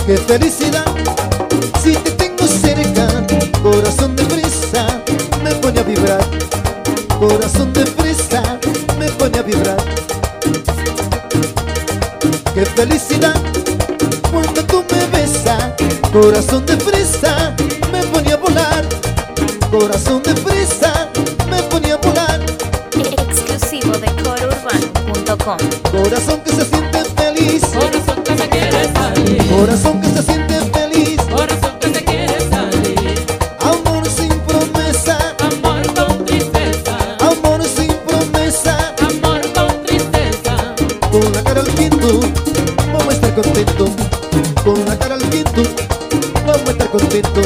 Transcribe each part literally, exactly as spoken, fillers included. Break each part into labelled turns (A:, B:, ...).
A: Qué felicidad si te tengo cerca, corazón de fresa me pone a vibrar, corazón de fresa me pone a vibrar. Qué felicidad cuando tú me besas, corazón de fresa me pone a volar, corazón de fresa me pone a volar.
B: Exclusivo de coro urbano punto com.
A: Corazón que se siente feliz,
C: Corazón que se quiere salir,
A: corazón que se siente feliz,
C: corazón que se quiere salir.
A: amor sin promesa,
C: Amor con tristeza,
A: amor sin promesa,
C: amor con tristeza.
A: con la cara al viento vamos a estar contentos, con la cara al viento vamos a estar contentos.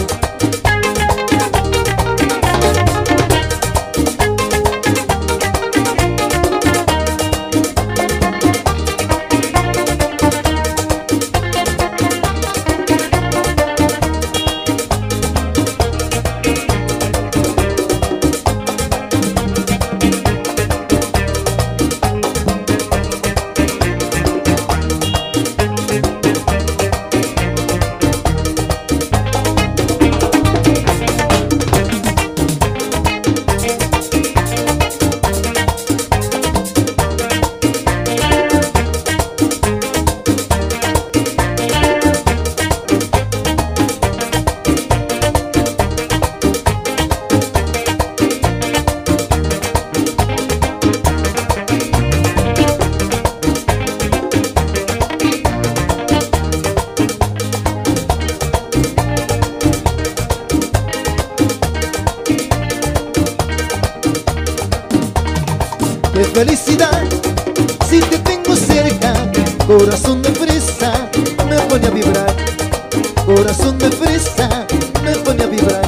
A: Qué felicidad si te tengo cerca, corazón de fresa me pone a vibrar, corazón de fresa me pone a vibrar.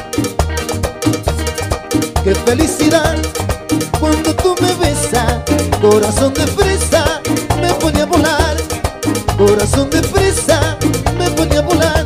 A: Qué felicidad cuando tú me besas, corazón de fresa me pone a volar, corazón de fresa me pone a volar.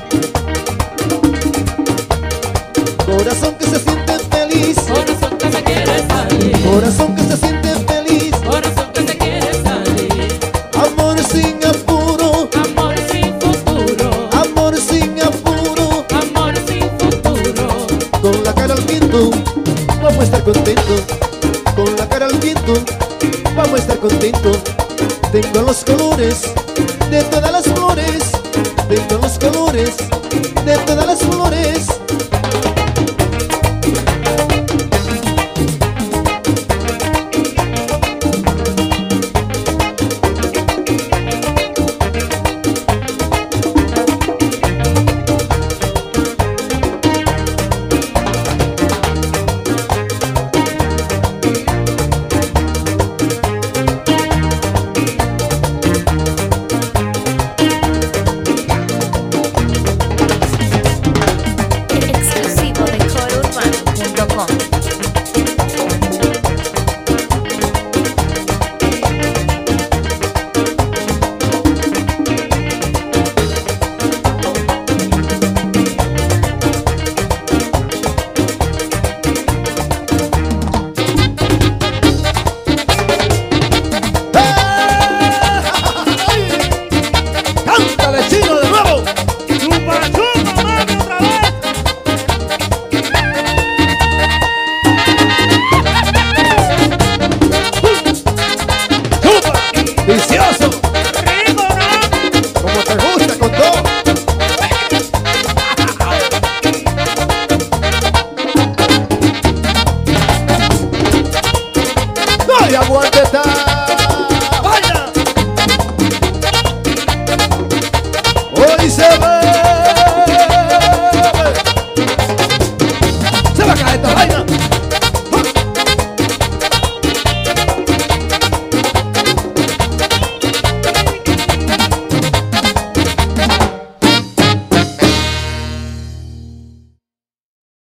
A: Corazón que se siente feliz,
C: Corazón que se quiere salir,
A: corazón que se siente feliz,
C: corazón que se quiere salir.
A: amor sin apuro,
C: Amor sin futuro,
A: amor sin apuro,
C: amor sin futuro.
A: con la cara al viento vamos a estar contentos, con la cara al viento vamos a estar contentos. Tengo los colores de todas las flores, tengo los colores de todas las flores.
B: Exclusivo de coro urbano punto com.
A: ¡Cántale, chino, de nuevo!
D: ¡Chupa, chupa, mami, otra vez!
A: ¡Chupa! ¡Vicioso!
D: ¡Rico, no!
A: Como te gusta, con todo. ¡No hay aguante! ¡Vaya! Hoy se va.